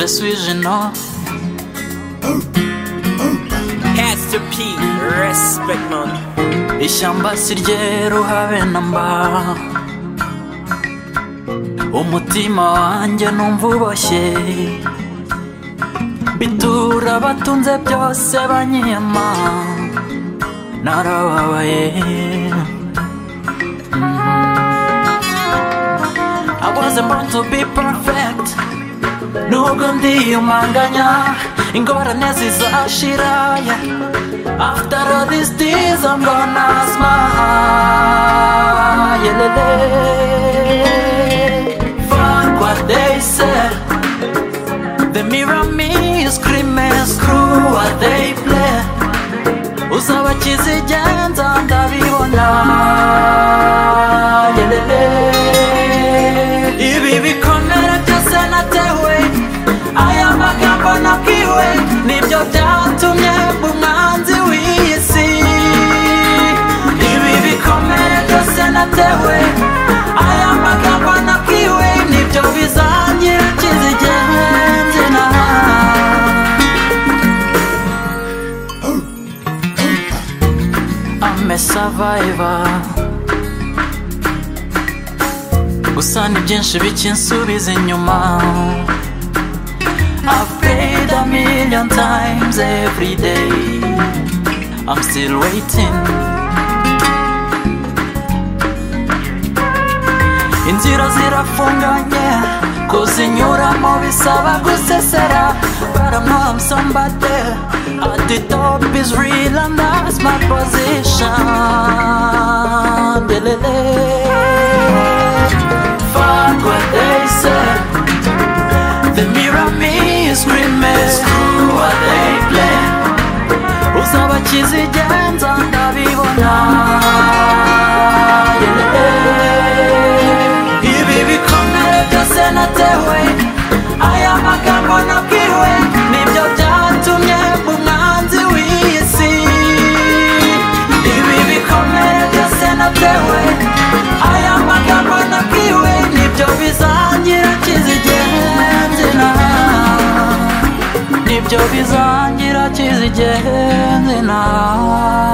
Je suis gênant. Pastor P, respect man. Ishyamba si ryeru habe namba, umutima wanjye numva uboshye, bitura batunze byose banyiyama, narababaye. I wasn't born to be perfect, nubwo ndiyumanganya, ingorane zizashira. After all these days I'm gonna smile. Fuck what they said. They mirror me, screaming, screw what they play. Uzaba kizigenza ndabibona. Ibi bikomere byose natewe, aya magambo nabwiwe, nibyo byatumye umwanzi w'isi. Ibi bikomere byose natewe, aya magambo nabwiwe, nibyo bizangira kizigenze na. I'm a survivor, gusa ni byinshi bikinsubiza inyuma. I've prayed a million times every day, I'm still waiting. Inzira zirafunganye, kuzinyuramo bisaba gusesera. But I know I'm somebody, at the top is real and that's my position. Fuck what they said. They mirror me, screaming, screw what they play. Uzaba kizigenza ndabibona. Ibi bikomere byose natewe, aya magambo nabwiwe, nibyo byatumye umwanzi w'isi. Ibi bikomere byose natewe, aya magambo nabwiwe, nibyo bizangira kizigenze na. Nibyo bizangira kizigenze na.